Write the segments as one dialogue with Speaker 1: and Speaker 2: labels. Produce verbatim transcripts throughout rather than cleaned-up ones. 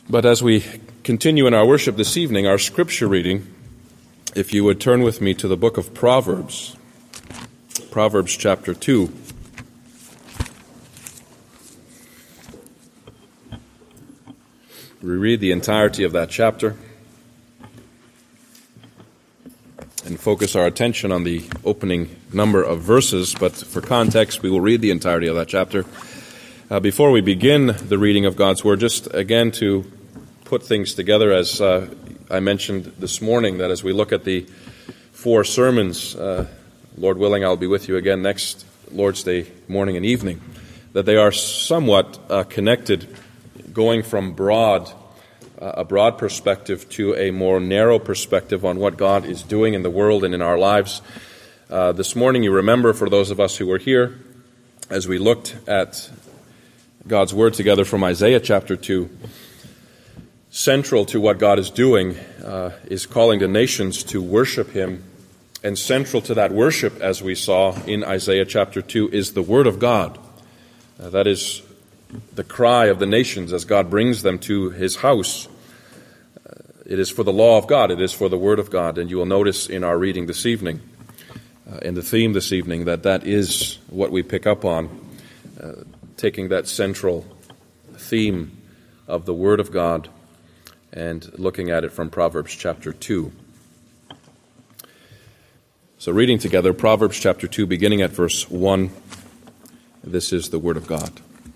Speaker 1: But as we continue in our worship this evening, our scripture reading, if you would turn with me to the book of Proverbs, Proverbs chapter two. We read the entirety of that chapter and focus our attention on the opening number of verses, but for context, we will read the entirety of that chapter. Uh, before we begin the reading of God's Word, just again to put things together, as uh, I mentioned this morning, that as we look at the four sermons, uh, Lord willing, I'll be with you again next Lord's Day morning and evening, that they are somewhat uh, connected, going from broad, uh, a broad perspective to a more narrow perspective on what God is doing in the world and in our lives. Uh, this morning, you remember, for those of us who were here, as we looked at God's Word together from Isaiah chapter two, central to what God is doing uh, is calling the nations to worship Him, and central to that worship, as we saw in Isaiah chapter two, is the Word of God. Uh, that is the cry of the nations as God brings them to His house. Uh, it is for the law of God, it is for the Word of God, and you will notice in our reading this evening, uh, in the theme this evening, that that is what we pick up on, uh, taking that central theme of the Word of God and looking at it from Proverbs chapter two. So reading together Proverbs chapter two, beginning at verse one. This is the Word of God.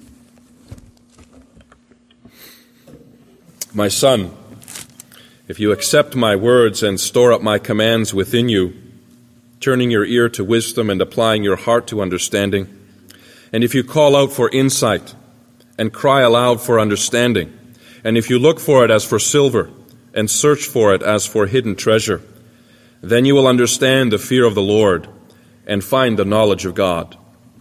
Speaker 1: My son, if you accept my words and store up my commands within you, turning your ear to wisdom and applying your heart to understanding, and if you call out for insight and cry aloud for understanding, and if you look for it as for silver and search for it as for hidden treasure, then you will understand the fear of the Lord and find the knowledge of God.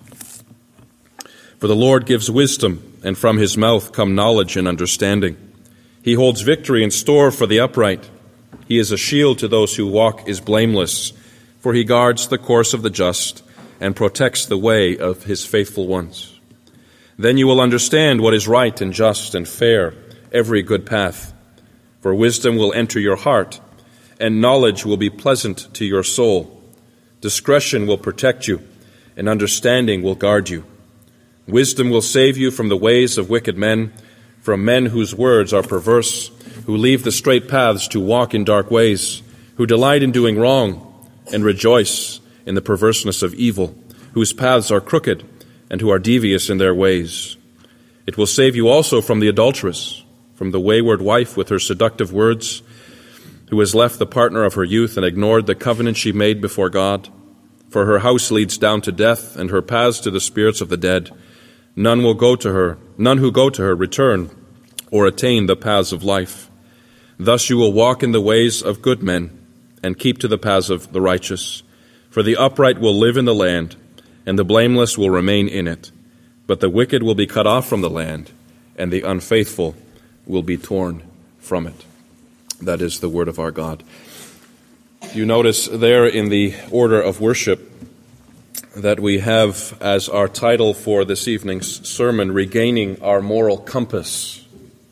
Speaker 1: For the Lord gives wisdom, and from His mouth come knowledge and understanding. He holds victory in store for the upright. He is a shield to those who walk is blameless, for He guards the course of the just and protects the way of His faithful ones. Then you will understand what is right and just and fair, every good path. For wisdom will enter your heart, and knowledge will be pleasant to your soul. Discretion will protect you, and understanding will guard you. Wisdom will save you from the ways of wicked men, from men whose words are perverse, who leave the straight paths to walk in dark ways, who delight in doing wrong and rejoice in the perverseness of evil, whose paths are crooked and who are devious in their ways. It will save you also from the adulteress, from the wayward wife with her seductive words, who has left the partner of her youth and ignored the covenant she made before God. For her house leads down to death, and her paths to the spirits of the dead. None will go to her, none who go to her return or attain the paths of life. Thus you will walk in the ways of good men and keep to the paths of the righteous. For the upright will live in the land, and the blameless will remain in it. But the wicked will be cut off from the land, and the unfaithful will be torn from it. That is the word of our God. You notice there in the order of worship that we have as our title for this evening's sermon, Regaining Our Moral Compass.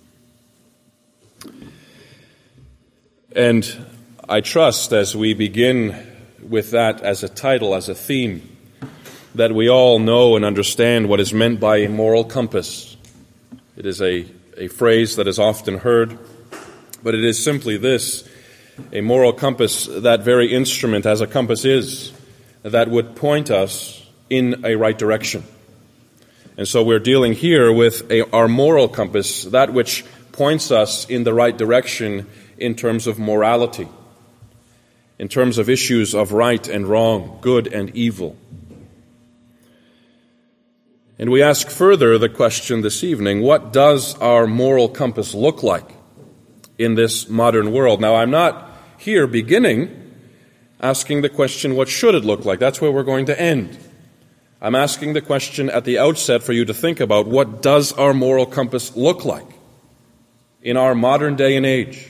Speaker 1: And I trust as we begin with that as a title, as a theme, that we all know and understand what is meant by a moral compass. It is a, a phrase that is often heard, but it is simply this: a moral compass, that very instrument as a compass is, that would point us in a right direction. And so we're dealing here with a, our moral compass, that which points us in the right direction in terms of morality, in terms of issues of right and wrong, good and evil. And we ask further the question this evening, what does our moral compass look like in this modern world? Now, I'm not here beginning asking the question, what should it look like? That's where we're going to end. I'm asking the question at the outset for you to think about, what does our moral compass look like in our modern day and age,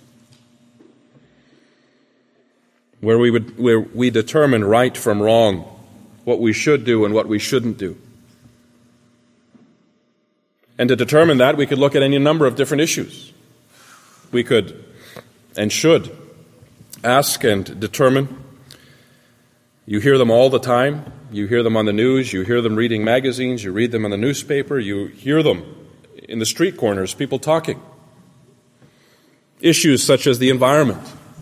Speaker 1: where we would, where we determine right from wrong, what we should do and what we shouldn't do. And to determine that, we could look at any number of different issues. we could and should ask and determine. You hear them all the time. You hear them on the news. You hear them reading magazines. You read them in the newspaper. You hear them in the street corners, people talking. Issues such as the environment,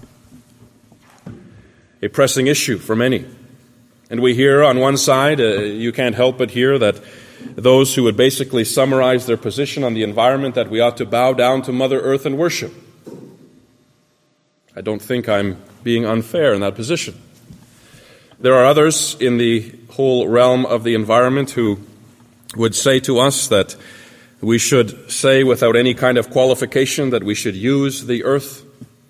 Speaker 1: a pressing issue for many. And we hear on one side, uh, you can't help but hear that those who would basically summarize their position on the environment, that we ought to bow down to Mother Earth and worship. I don't think I'm being unfair in that position. There are others in the whole realm of the environment who would say to us that we should say without any kind of qualification that we should use the earth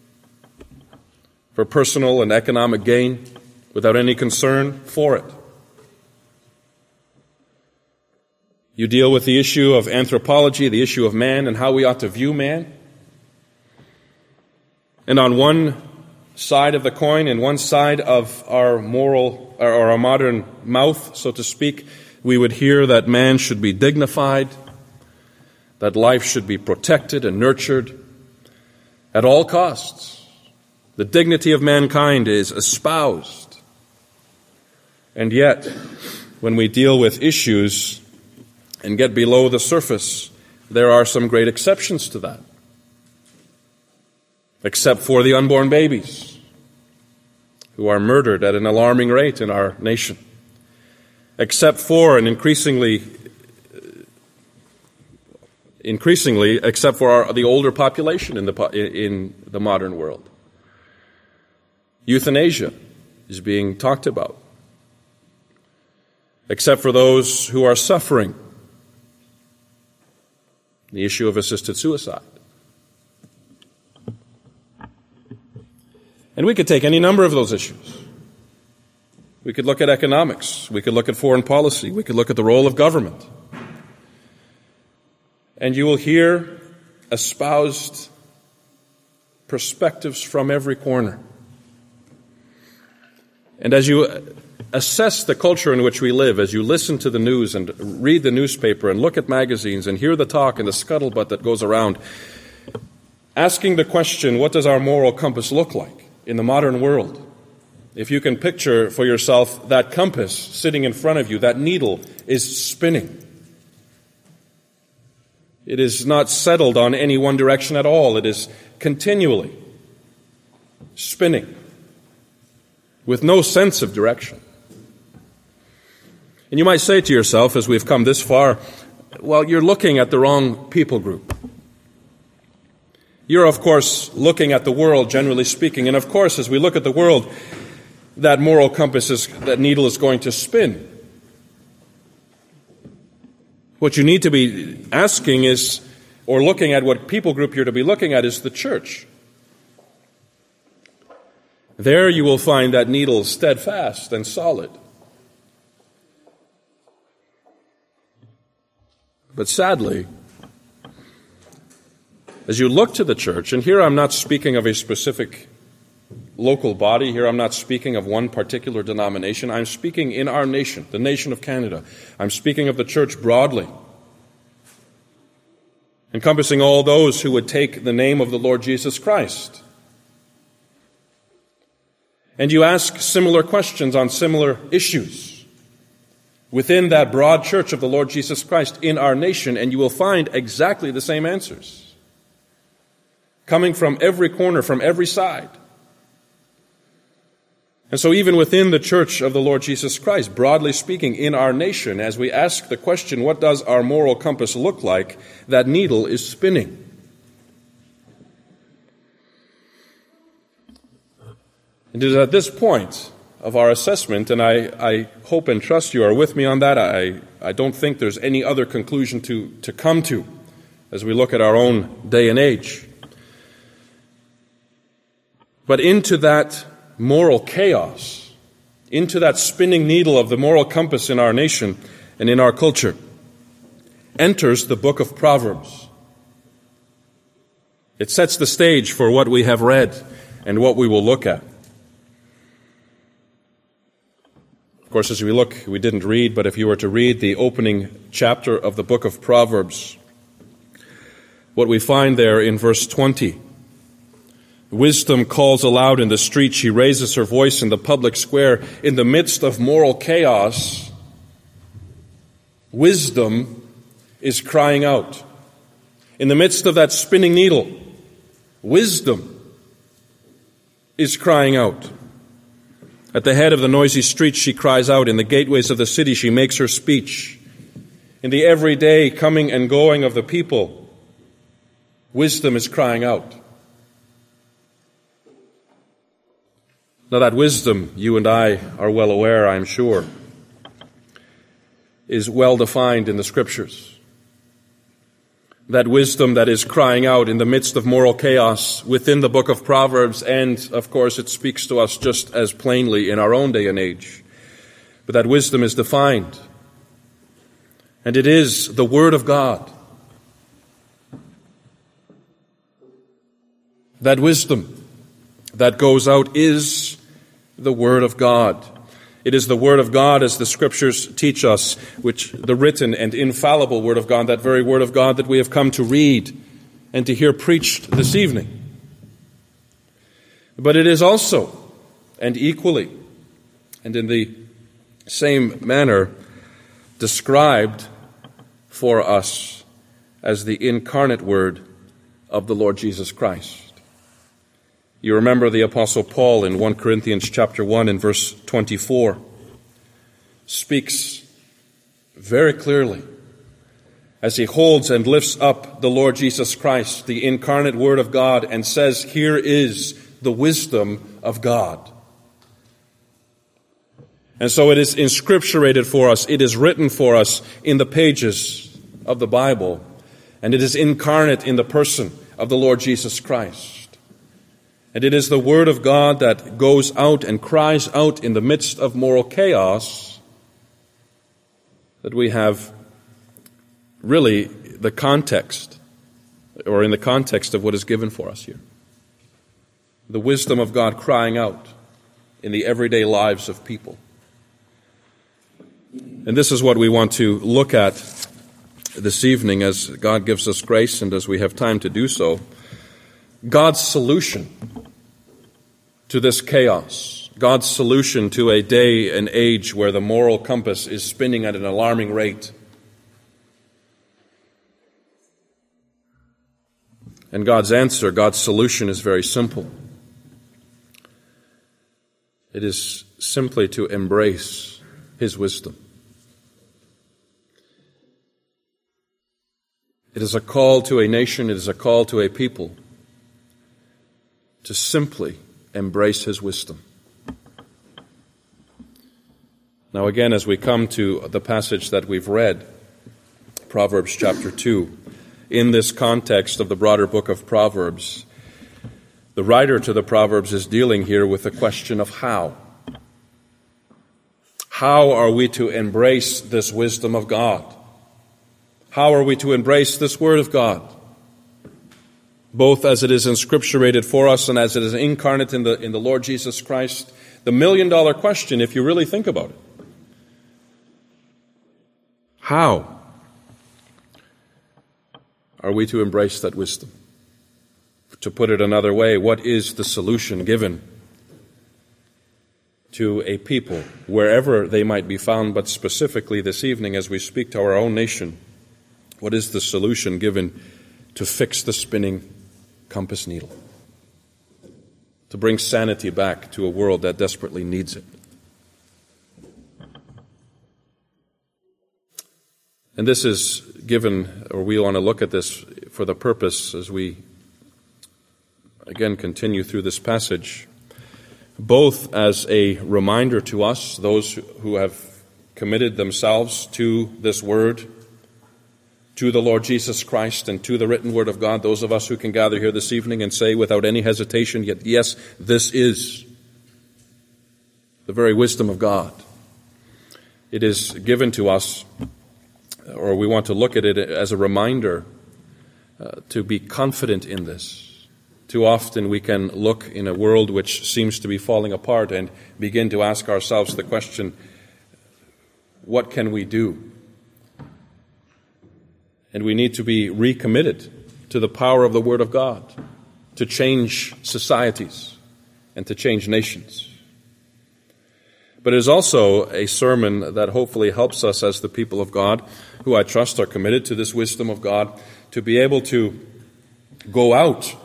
Speaker 1: for personal and economic gain without any concern for it. You deal with the issue of anthropology, the issue of man, and how we ought to view man. And on one side of the coin, and one side of our moral, or our modern mouth, so to speak, we would hear that man should be dignified, that life should be protected and nurtured at all costs. The dignity of mankind is espoused. And yet, when we deal with issues and get below the surface, there are some great exceptions to that. Except for the unborn babies who are murdered at an alarming rate in our nation. Except for, and increasingly, increasingly, except for our, the older population in the, in the modern world. Euthanasia is being talked about. Except for those who are suffering. The issue of assisted suicide. And we could take any number of those issues. We could look at economics. We could look at foreign policy. We could look at the role of government. And you will hear espoused perspectives from every corner. And as you assess the culture in which we live, as you listen to the news and read the newspaper and look at magazines and hear the talk and the scuttlebutt that goes around, asking the question, what does our moral compass look like in the modern world? If you can picture for yourself that compass sitting in front of you, that needle is spinning. It is not settled on any one direction at all. It is continually spinning with no sense of direction. And you might say to yourself, as we've come this far, well, you're looking at the wrong people group. You're, of course, looking at the world, generally speaking. And, of course, as we look at the world, that moral compass, is, that needle is going to spin. What you need to be asking is, or looking at what people group you're to be looking at, is the church. There you will find that needle steadfast and solid. But sadly, as you look to the church, and here I'm not speaking of a specific local body, here I'm not speaking of one particular denomination, I'm speaking in our nation, the nation of Canada. I'm speaking of the church broadly, encompassing all those who would take the name of the Lord Jesus Christ. And you ask similar questions on similar issues within that broad church of the Lord Jesus Christ in our nation, and you will find exactly the same answers, coming from every corner, from every side. And so even within the church of the Lord Jesus Christ, broadly speaking, in our nation, as we ask the question, what does our moral compass look like, that needle is spinning. It is at this point of our assessment, and I, I hope and trust you are with me on that. I, I don't think there's any other conclusion to, to come to as we look at our own day and age. But into that moral chaos, into that spinning needle of the moral compass in our nation and in our culture, enters the book of Proverbs. It sets the stage for what we have read and what we will look at. Of course, as we look, we didn't read, but if you were to read the opening chapter of the book of Proverbs, what we find there in verse twenty Wisdom calls aloud in the street. She raises her voice in the public square. In the midst of moral chaos, wisdom is crying out. In the midst of that spinning needle, wisdom is crying out. At the head of the noisy streets, she cries out. In the gateways of the city, she makes her speech. In the everyday coming and going of the people, wisdom is crying out. Now that wisdom, you and I are well aware, I'm sure, is well defined in the Scriptures. That wisdom that is crying out in the midst of moral chaos within the book of Proverbs, and of course it speaks to us just as plainly in our own day and age. But that wisdom is defined, and it is the Word of God. That wisdom that goes out is the Word of God. It is the Word of God, as the Scriptures teach us, which the written and infallible Word of God, that very Word of God that we have come to read and to hear preached this evening. But it is also, and equally, and in the same manner, described for us as the incarnate Word of the Lord Jesus Christ. You remember the Apostle Paul in First Corinthians chapter one and verse twenty-four speaks very clearly as he holds and lifts up the Lord Jesus Christ, the incarnate Word of God, and says, here is the wisdom of God. And so it is inscripturated for us, it is written for us in the pages of the Bible, and it is incarnate in the person of the Lord Jesus Christ. And it is the Word of God that goes out and cries out in the midst of moral chaos that we have really the context, or in the context of what is given for us here. The wisdom of God crying out in the everyday lives of people. And this is what we want to look at this evening as God gives us grace and as we have time to do so. God's solution to this chaos, God's solution to a day and age where the moral compass is spinning at an alarming rate. And God's answer, God's solution is very simple. It is simply to embrace His wisdom. It is a call to a nation, it is a call to a people to simply embrace His wisdom. Now again, as we come to the passage that we've read, Proverbs chapter two, in this context of the broader book of Proverbs, the writer to the Proverbs is dealing here with the question of how. How are we to embrace this wisdom of God? How are we to embrace this Word of God? Both as it is inscripturated for us and as it is incarnate in the, in the Lord Jesus Christ. The million dollar question, if you really think about it. How are we to embrace that wisdom? To put it another way, what is the solution given to a people, wherever they might be found, but specifically this evening as we speak to our own nation? What is the solution given to fix the spinning compass needle? To bring sanity back to a world that desperately needs it. And this is given, or we want to look at this for the purpose as we again continue through this passage, both as a reminder to us, those who have committed themselves to this Word, to the Lord Jesus Christ and to the written Word of God, those of us who can gather here this evening and say without any hesitation, yet yes, this is the very wisdom of God. It is given to us, or we want to look at it as a reminder uh, to be confident in this. Too often we can look in a world which seems to be falling apart and begin to ask ourselves the question, what can we do? And we need to be recommitted to the power of the Word of God. to change societies and to change nations. But it is also a sermon that hopefully helps us as the people of God, who I trust are committed to this wisdom of God, to be able to go out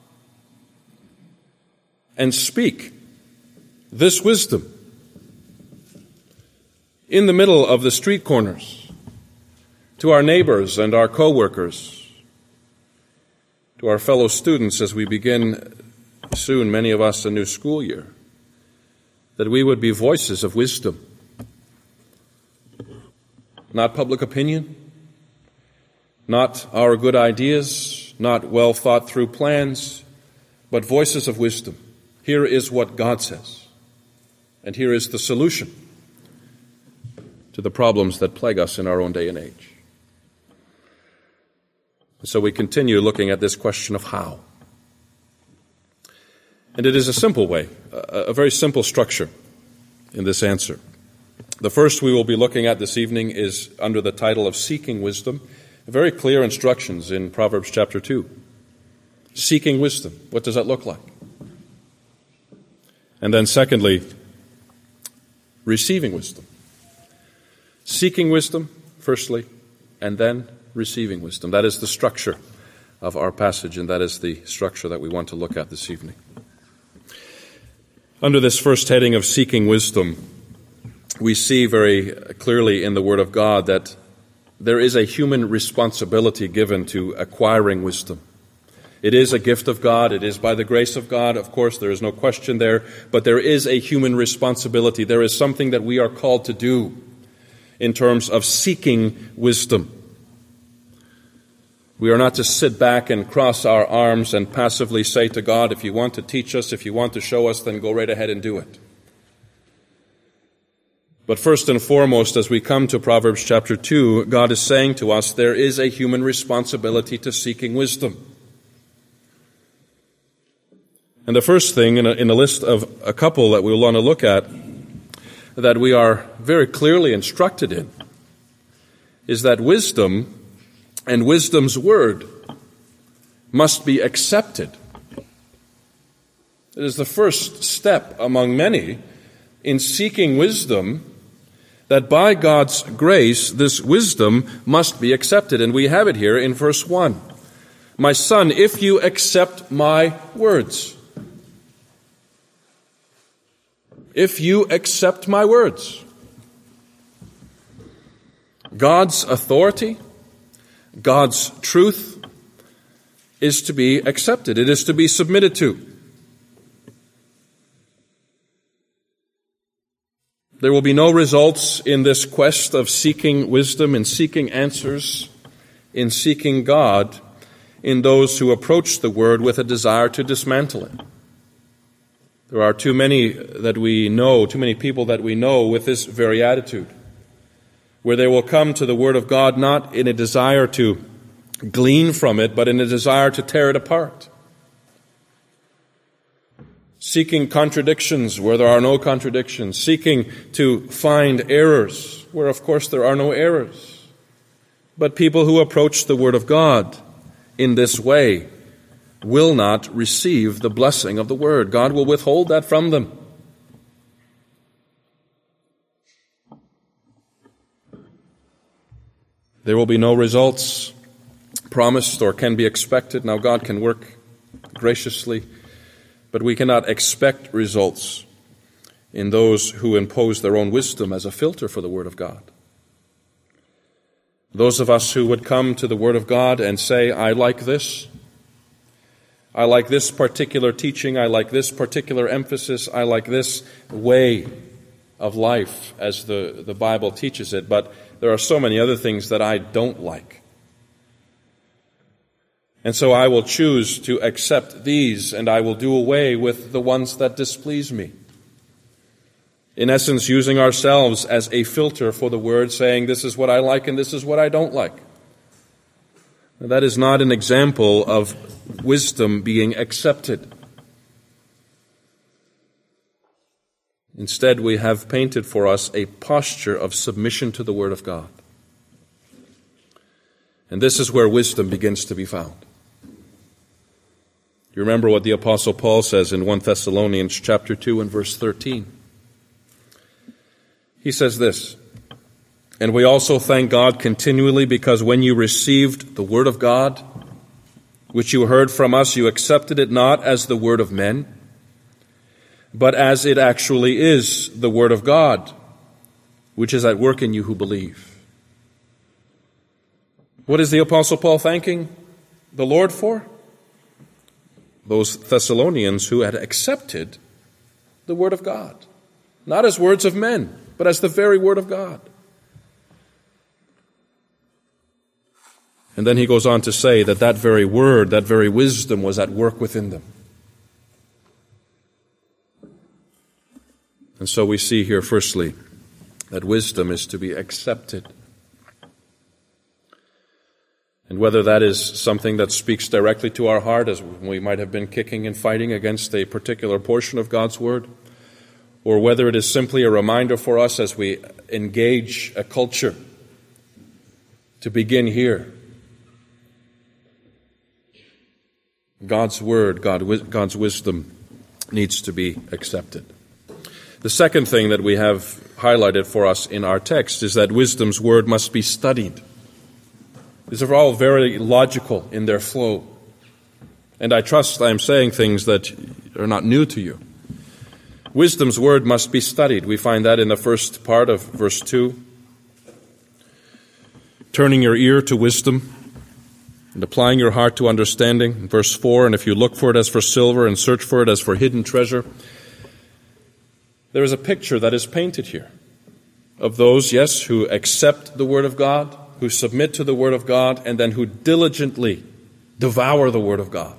Speaker 1: and speak this wisdom in the middle of the street corners to our neighbors and our co-workers, to our fellow students as we begin soon, many of us, a new school year, that we would be voices of wisdom, not public opinion, not our good ideas, not well thought through plans, but voices of wisdom. Here is what God says, and here is the solution to the problems that plague us in our own day and age. So we continue looking at this question of how. And it is a simple way, a very simple structure in this answer. The first we will be looking at this evening is under the title of Seeking Wisdom. Very clear instructions in Proverbs chapter two. Seeking wisdom. What does that look like? And then secondly, receiving wisdom. Seeking wisdom, firstly, and then receiving wisdom. That is the structure of our passage, and that is the structure that we want to look at this evening. Under this first heading of seeking wisdom, we see very clearly in the Word of God that there is a human responsibility given to acquiring wisdom. It is a gift of God. It is by the grace of God. Of course, there is no question there. But there is a human responsibility. There is something that we are called to do in terms of seeking wisdom. We are not to sit back and cross our arms and passively say to God, if you want to teach us, if you want to show us, then go right ahead and do it. But first and foremost, as we come to Proverbs chapter two, God is saying to us there is a human responsibility to seeking wisdom. And the first thing in a, in a list of a couple that we'll want to look at that we are very clearly instructed in is that wisdom and wisdom's word must be accepted. It is the first step among many in seeking wisdom that by God's grace, this wisdom must be accepted. And we have it here in verse one. My son, if you accept my words. If you accept my words. God's authority, God's truth is to be accepted. It is to be submitted to. There will be no results in this quest of seeking wisdom and seeking answers, in seeking God, in those who approach the Word with a desire to dismantle it. There are too many that we know, too many people that we know with this very attitude, where they will come to the Word of God not in a desire to glean from it, but in a desire to tear it apart. Seeking contradictions where there are no contradictions. Seeking to find errors where, of course, there are no errors. But people who approach the Word of God in this way will not receive the blessing of the Word. God will withhold that from them. There will be no results promised or can be expected. Now, God can work graciously, but we cannot expect results in those who impose their own wisdom as a filter for the Word of God. Those of us who would come to the Word of God and say, I like this, I like this particular teaching, I like this particular emphasis, I like this way of life as the, the Bible teaches it, but there are so many other things that I don't like. And so I will choose to accept these, and I will do away with the ones that displease me. In essence, using ourselves as a filter for the Word, saying this is what I like and this is what I don't like. Now, that is not an example of wisdom being accepted. Instead, we have painted for us a posture of submission to the Word of God. And this is where wisdom begins to be found. You remember what the Apostle Paul says in First Thessalonians chapter two and verse thirteen. He says this, "And we also thank God continually because when you received the word of God, which you heard from us, you accepted it not as the word of men, but as it actually is the word of God, which is at work in you who believe." What is the Apostle Paul thanking the Lord for? Those Thessalonians who had accepted the word of God, not as words of men, but as the very word of God. And then he goes on to say that that very word, that very wisdom was at work within them. And so we see here, firstly, that wisdom is to be accepted. And whether that is something that speaks directly to our heart, as we might have been kicking and fighting against a particular portion of God's word, or whether it is simply a reminder for us as we engage a culture to begin here. God's word, God, God's wisdom needs to be accepted. The second thing that we have highlighted for us in our text is that wisdom's word must be studied. These are all very logical in their flow. And I trust I am saying things that are not new to you. Wisdom's word must be studied. We find that in the first part of verse two. Turning your ear to wisdom and applying your heart to understanding. Verse four, and if you look for it as for silver and search for it as for hidden treasure. There is a picture that is painted here of those, yes, who accept the word of God, who submit to the word of God, and then who diligently devour the word of God.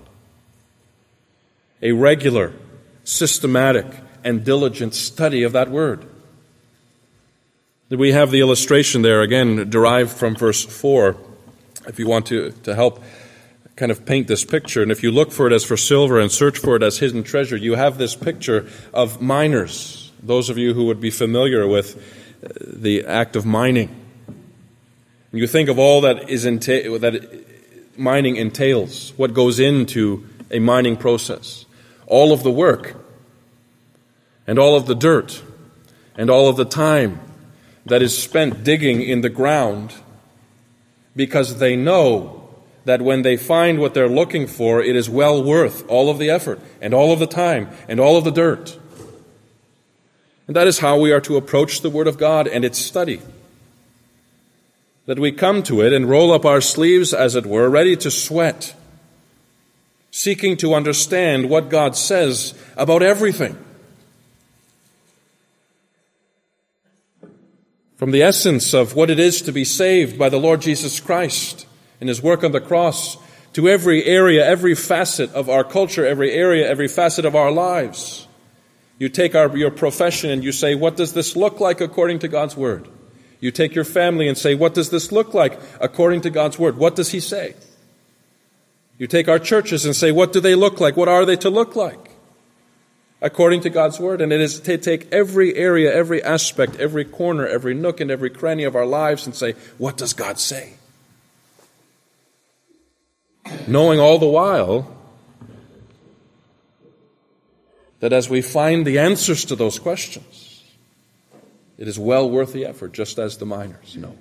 Speaker 1: A regular, systematic, and diligent study of that word. We have the illustration there, again, derived from verse four, if you want to, to help kind of paint this picture. And if you look for it as for silver and search for it as hidden treasure, you have this picture of miners, those of you who would be familiar with the act of mining. You think of all that is enta- that mining entails, what goes into a mining process. All of the work, and all of the dirt, and all of the time that is spent digging in the ground, because they know that when they find what they're looking for, it is well worth all of the effort, and all of the time, and all of the dirt. And that is how we are to approach the Word of God and its study. That we come to it and roll up our sleeves, as it were, ready to sweat, seeking to understand what God says about everything. From the essence of what it is to be saved by the Lord Jesus Christ and His work on the cross, to every area, every facet of our culture, every area, every facet of our lives. You take our, your profession and you say, what does this look like according to God's Word? You take your family and say, what does this look like according to God's Word? What does He say? You take our churches and say, what do they look like? What are they to look like? According to God's Word. And it is to take every area, every aspect, every corner, every nook and every cranny of our lives and say, what does God say? Knowing all the while that as we find the answers to those questions, it is well worth the effort, just as the miners know.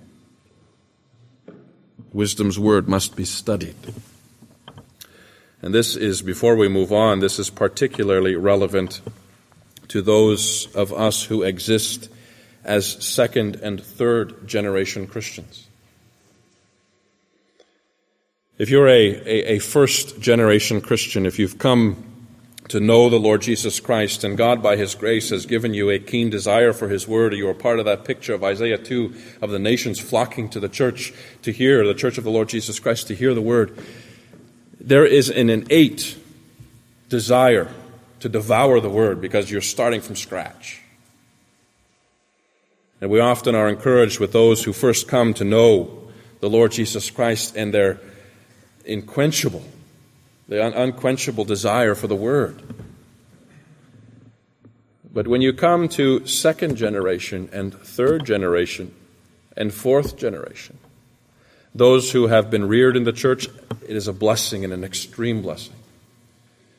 Speaker 1: Wisdom's word must be studied. And this is, before we move on, this is particularly relevant to those of us who exist as second and third generation Christians. If you're a, a, a first generation Christian, if you've come to know the Lord Jesus Christ, and God by His grace has given you a keen desire for His Word, or you are part of that picture of Isaiah two, of the nations flocking to the church to hear, the church of the Lord Jesus Christ, to hear the Word, there is an innate desire to devour the Word because you're starting from scratch. And we often are encouraged with those who first come to know the Lord Jesus Christ and their unquenchable The un- unquenchable desire for the Word. But when you come to second generation and third generation and fourth generation, those who have been reared in the church, it is a blessing and an extreme blessing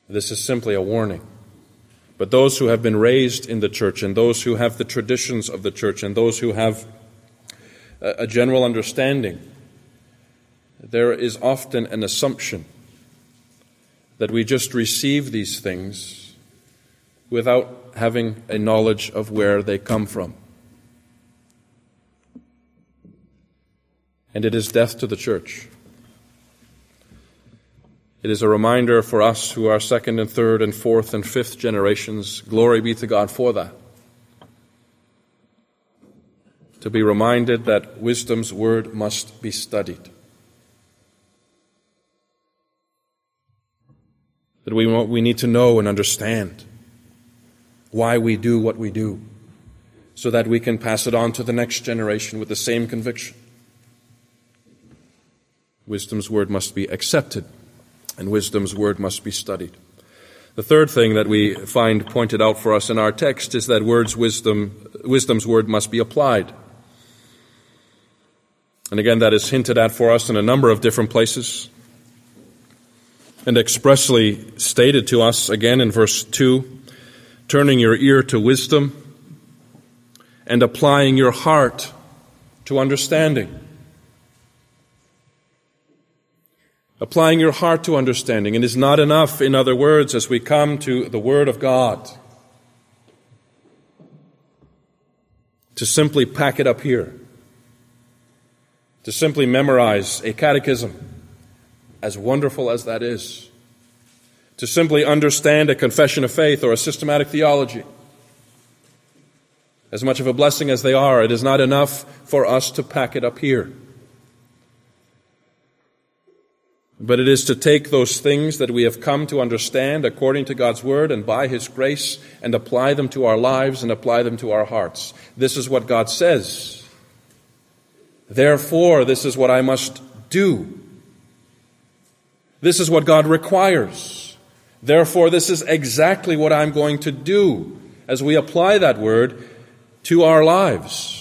Speaker 1: This is simply a warning. But those who have been raised in the church, and those who have the traditions of the church, and those who have a general understanding, there is often an assumption that we just receive these things without having a knowledge of where they come from. And it is death to the church. It is a reminder for us who are second and third and fourth and fifth generations, glory be to God for that, to be reminded that wisdom's word must be studied. That we, we need to know and understand why we do what we do, so that we can pass it on to the next generation with the same conviction. Wisdom's word must be accepted, and wisdom's word must be studied. The third thing that we find pointed out for us in our text is that words wisdom, wisdom's word must be applied. And again, that is hinted at for us in a number of different places, and expressly stated to us again in verse two, turning your ear to wisdom and applying your heart to understanding. Applying your heart to understanding. It is not enough, in other words, as we come to the Word of God, to simply pack it up here, to simply memorize a catechism, as wonderful as that is, to simply understand a confession of faith or a systematic theology. As much of a blessing as they are, it is not enough for us to pack it up here. But it is to take those things that we have come to understand according to God's Word and by His grace and apply them to our lives and apply them to our hearts. This is what God says. Therefore, this is what I must do. This is what God requires. Therefore, this is exactly what I'm going to do as we apply that Word to our lives.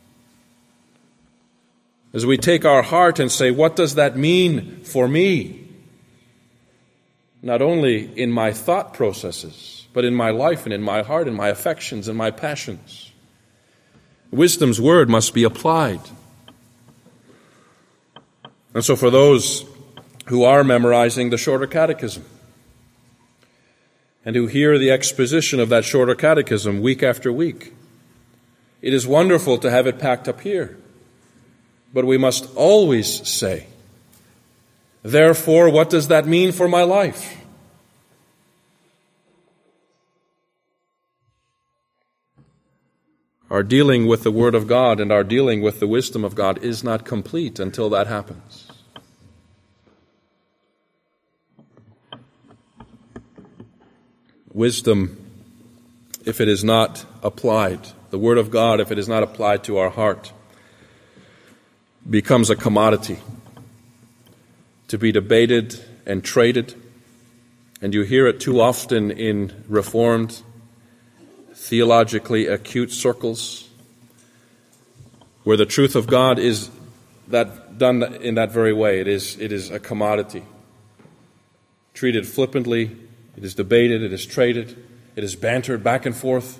Speaker 1: As we take our heart and say, what does that mean for me? Not only in my thought processes, but in my life and in my heart and my affections and my passions. Wisdom's word must be applied. And so for those who are memorizing the shorter catechism and who hear the exposition of that shorter catechism week after week, it is wonderful to have it packed up here. But we must always say, therefore, what does that mean for my life? Our dealing with the Word of God and our dealing with the wisdom of God is not complete until that happens. Wisdom, if it is not applied, the Word of God, if it is not applied to our heart, becomes a commodity to be debated and traded. And you hear it too often in Reformed, theologically acute circles, where the truth of God is that done in that very way. It is, it is a commodity, treated flippantly. It is debated, it is traded, it is bantered back and forth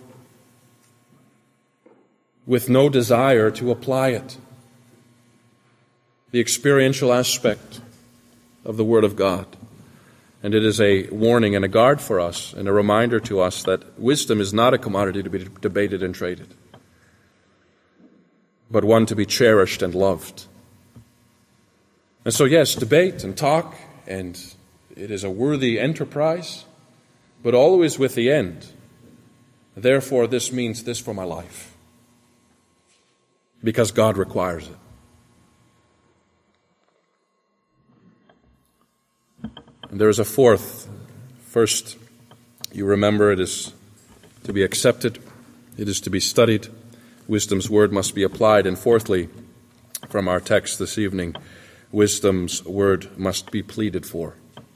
Speaker 1: with no desire to apply it. The experiential aspect of the Word of God. And it is a warning and a guard for us and a reminder to us that wisdom is not a commodity to be debated and traded, but one to be cherished and loved. And so, yes, debate and talk, and it is a worthy enterprise, but always with the end. Therefore, this means this for my life, because God requires it. And there is a fourth. First, you remember it is to be accepted. It is to be studied. Wisdom's word must be applied. And fourthly, from our text this evening, wisdom's word must be pleaded for.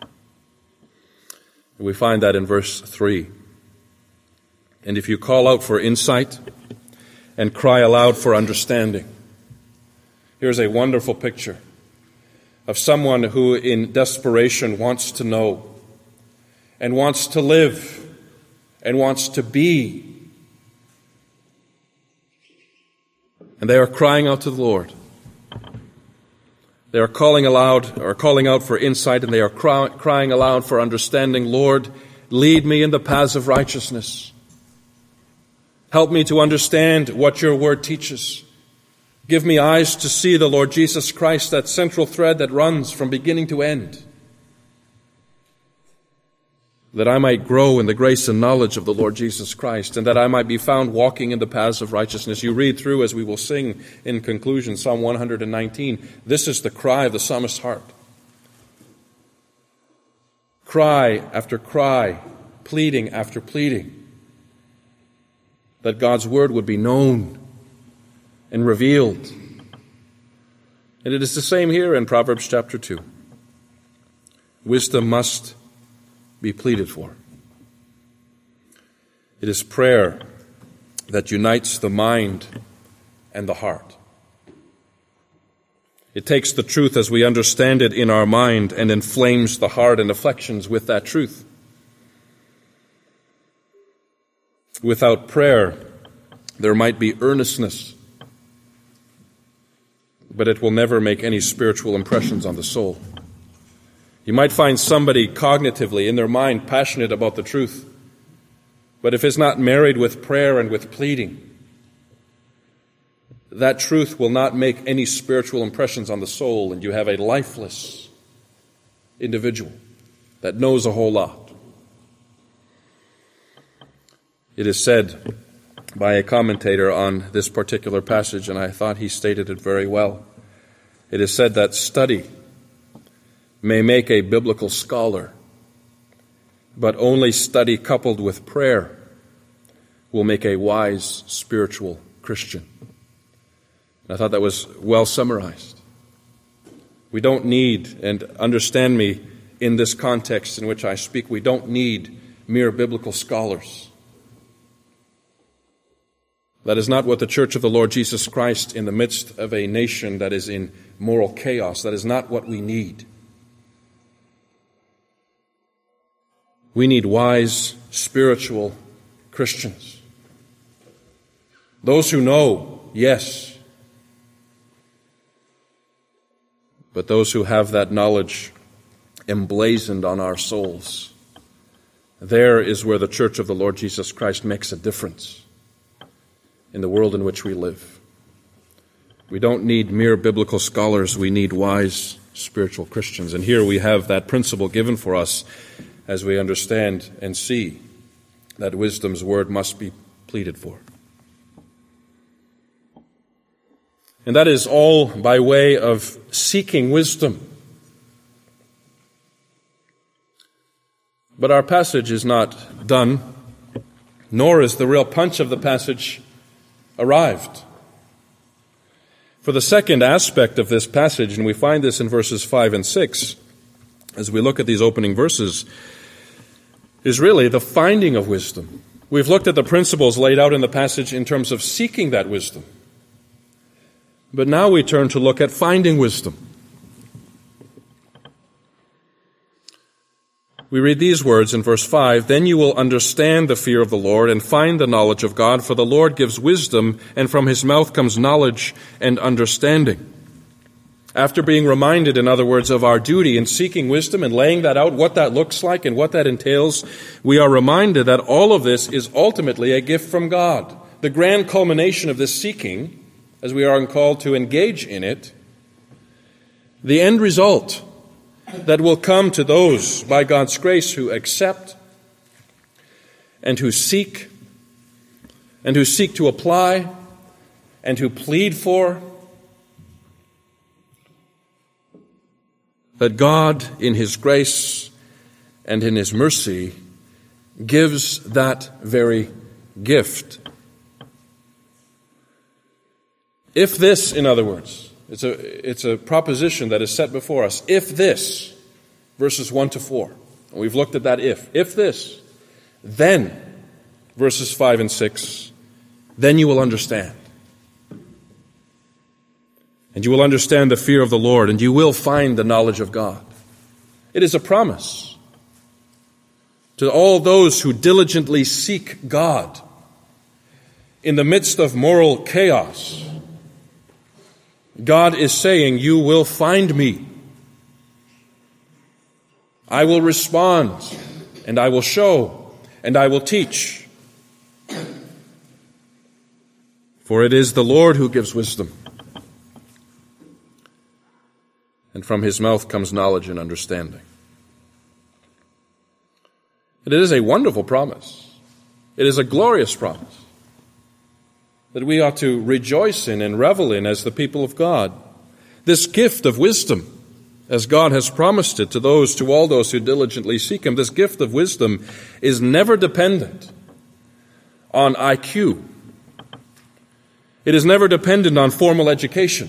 Speaker 1: We find that in verse three. And if you call out for insight and cry aloud for understanding. Here's a wonderful picture of someone who in desperation wants to know and wants to live and wants to be. And they are crying out to the Lord. They are calling aloud, or calling out for insight, and they are cry, crying aloud for understanding. Lord, lead me in the paths of righteousness. Help me to understand what your word teaches. Give me eyes to see the Lord Jesus Christ, that central thread that runs from beginning to end, that I might grow in the grace and knowledge of the Lord Jesus Christ, and that I might be found walking in the paths of righteousness. You read through, as we will sing in conclusion, Psalm one hundred nineteen. This is the cry of the psalmist's heart. Cry after cry, pleading after pleading, that God's word would be known and revealed. And it is the same here in Proverbs chapter two. Wisdom must be pleaded for. It is prayer that unites the mind and the heart. It takes the truth as we understand it in our mind and inflames the heart and affections with that truth. Without prayer, there might be earnestness, but it will never make any spiritual impressions on the soul. You might find somebody cognitively, in their mind, passionate about the truth, but if it's not married with prayer and with pleading, that truth will not make any spiritual impressions on the soul, and you have a lifeless individual that knows a whole lot. It is said by a commentator on this particular passage, and I thought he stated it very well. It is said that study may make a biblical scholar, but only study coupled with prayer will make a wise spiritual Christian. And I thought that was well summarized. We don't need, and understand me in this context in which I speak, we don't need mere biblical scholars. That is not what the Church of the Lord Jesus Christ, in the midst of a nation that is in moral chaos, that is not what we need. We need wise, spiritual Christians. Those who know, yes, but those who have that knowledge emblazoned on our souls. There is where the Church of the Lord Jesus Christ makes a difference in the world in which we live. We don't need mere biblical scholars, we need wise spiritual Christians. And here we have that principle given for us as we understand and see that wisdom's word must be pleaded for. And that is all by way of seeking wisdom. But our passage is not done, nor is the real punch of the passage arrived. For the second aspect of this passage, and we find this in verses five and six, as we look at these opening verses, is really the finding of wisdom. We've looked at the principles laid out in the passage in terms of seeking that wisdom. But now we turn to look at finding wisdom. We read these words in verse five, "Then you will understand the fear of the Lord and find the knowledge of God, for the Lord gives wisdom, and from his mouth comes knowledge and understanding." After being reminded, in other words, of our duty in seeking wisdom and laying that out, what that looks like and what that entails, we are reminded that all of this is ultimately a gift from God. The grand culmination of this seeking, as we are called to engage in it, the end result that will come to those, by God's grace, who accept and who seek and who seek to apply and who plead for, that God, in his grace and in his mercy, gives that very gift. If this, in other words, it's a, it's a proposition that is set before us. If this, verses one to four, and we've looked at that if. If this, then, verses five and six, then you will understand. And you will understand the fear of the Lord, and you will find the knowledge of God. It is a promise. to all those who diligently seek God in the midst of moral chaos, God is saying, you will find me. I will respond, and I will show, and I will teach. For it is the Lord who gives wisdom, and from his mouth comes knowledge and understanding. And it is a wonderful promise. It is a glorious promise that we ought to rejoice in and revel in as the people of God. This gift of wisdom, as God has promised it to those, to all those who diligently seek him, this gift of wisdom is never dependent on I Q. It is never dependent on formal education.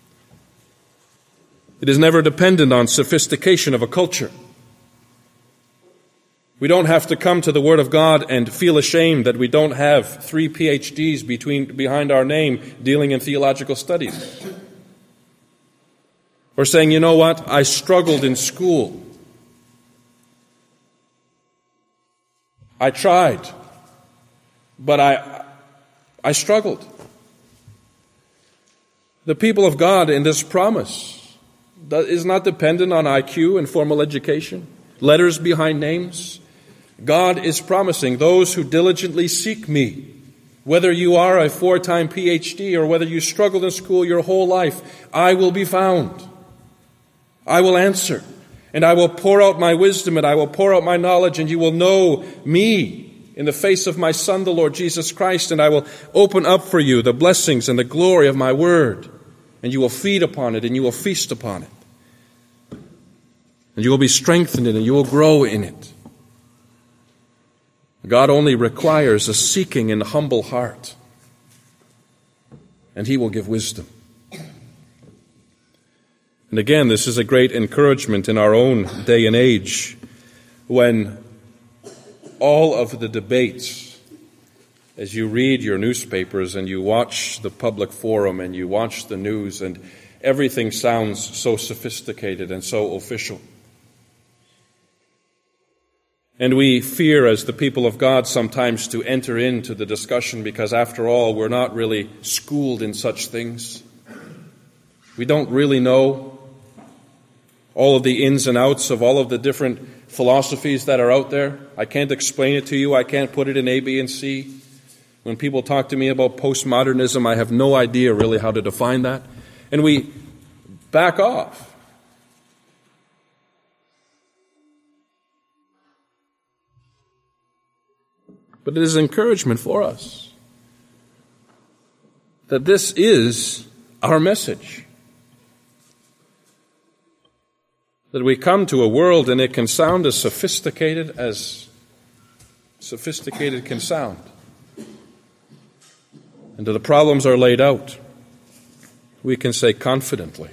Speaker 1: It is never dependent on sophistication of a culture. We don't have to come to the Word of God and feel ashamed that we don't have three P H Ds between, behind our name dealing in theological studies. Or saying, you know what, I struggled in school. I tried, but I, I struggled. The people of God in this promise is not dependent on I Q and formal education, letters behind names. God is promising those who diligently seek me, whether you are a four-time P H D or whether you struggled in school your whole life, I will be found. I will answer, and I will pour out my wisdom, and I will pour out my knowledge, and you will know me in the face of my Son, the Lord Jesus Christ, and I will open up for you the blessings and the glory of my word, and you will feed upon it, and you will feast upon it. And you will be strengthened in it, and you will grow in it. God only requires a seeking and humble heart, and he will give wisdom. And again, this is a great encouragement in our own day and age when all of the debates, as you read your newspapers and you watch the public forum and you watch the news, and everything sounds so sophisticated and so official. And we fear as the people of God sometimes to enter into the discussion because after all, we're not really schooled in such things. We don't really know all of the ins and outs of all of the different philosophies that are out there. I can't explain it to you. I can't put it in A, B, and C. When people talk to me about postmodernism, I have no idea really how to define that. And we back off. But it is encouragement for us that this is our message. That we come to a world and it can sound as sophisticated as sophisticated can sound. And the problems are laid out. We can say confidently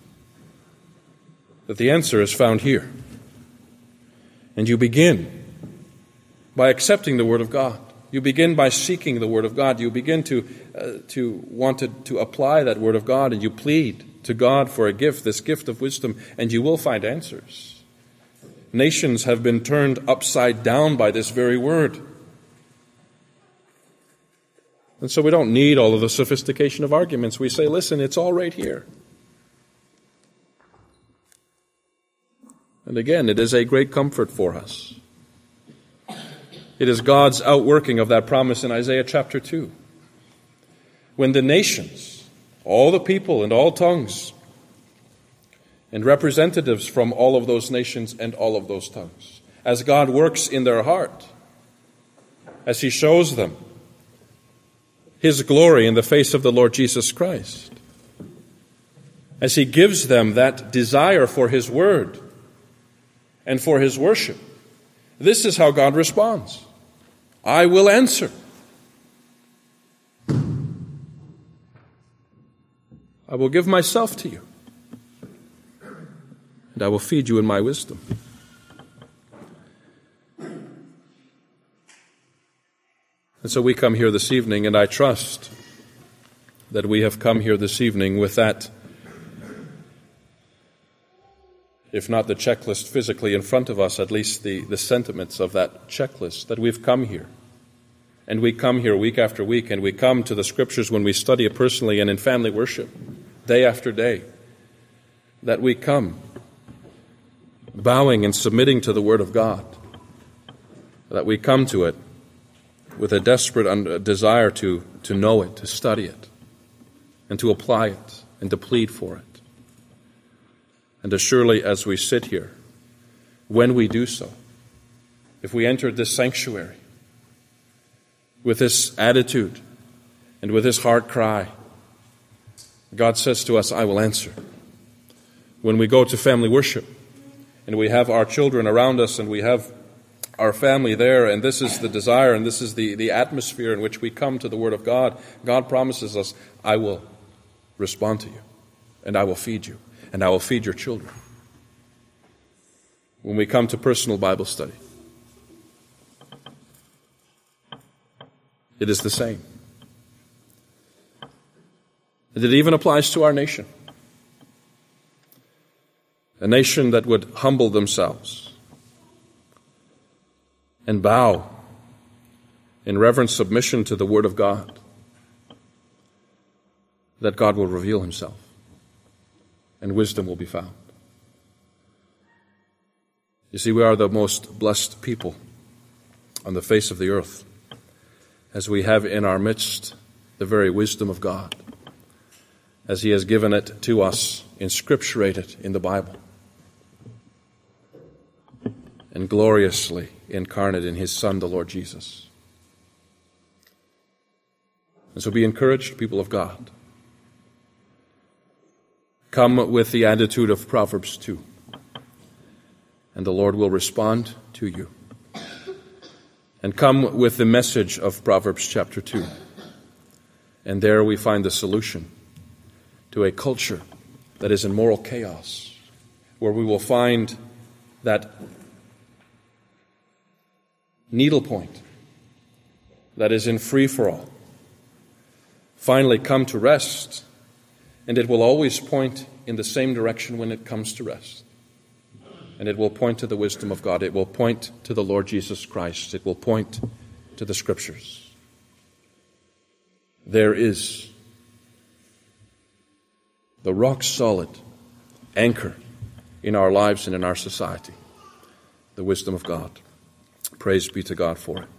Speaker 1: that the answer is found here. And you begin by accepting the Word of God. You begin by seeking the Word of God. You begin to uh, to want to, to apply that Word of God, and you plead to God for a gift, this gift of wisdom, and you will find answers. Nations have been turned upside down by this very Word. And so we don't need all of the sophistication of arguments. We say, listen, it's all right here. And again, it is a great comfort for us. It is God's outworking of that promise in Isaiah chapter two. When the nations, all the people and all tongues, and representatives from all of those nations and all of those tongues, as God works in their heart, as he shows them his glory in the face of the Lord Jesus Christ, as he gives them that desire for his word and for his worship, this is how God responds. I will answer. I will give myself to you, and I will feed you in my wisdom. And so we come here this evening, and I trust that we have come here this evening with that if not the checklist physically in front of us, at least the, the sentiments of that checklist, that we've come here. And we come here week after week, and we come to the Scriptures when we study it personally and in family worship, day after day, that we come bowing and submitting to the Word of God, that we come to it with a desperate desire to, to know it, to study it, and to apply it, and to plead for it. And as surely as we sit here, when we do so, if we enter this sanctuary with this attitude and with this heart cry, God says to us, I will answer. When we go to family worship and we have our children around us and we have our family there, and this is the desire and this is the, the atmosphere in which we come to the Word of God, God promises us, I will respond to you, and I will feed you, and I will feed your children. When we come to personal Bible study, it is the same. And it even applies to our nation. A nation that would humble themselves and bow in reverent submission to the Word of God, that God will reveal Himself and wisdom will be found. You see, we are the most blessed people on the face of the earth, as we have in our midst the very wisdom of God, as He has given it to us, inscripturated in the Bible, and gloriously incarnate in His Son, the Lord Jesus. And so be encouraged, people of God. Come with the attitude of Proverbs two, and the Lord will respond to you. And come with the message of Proverbs chapter two, and there we find the solution to a culture that is in moral chaos, where we will find that needlepoint that is in free-for-all finally come to rest, and it will always point in the same direction when it comes to rest. And it will point to the wisdom of God. It will point to the Lord Jesus Christ. It will point to the Scriptures. There is the rock-solid anchor in our lives and in our society, the wisdom of God. Praise be to God for it.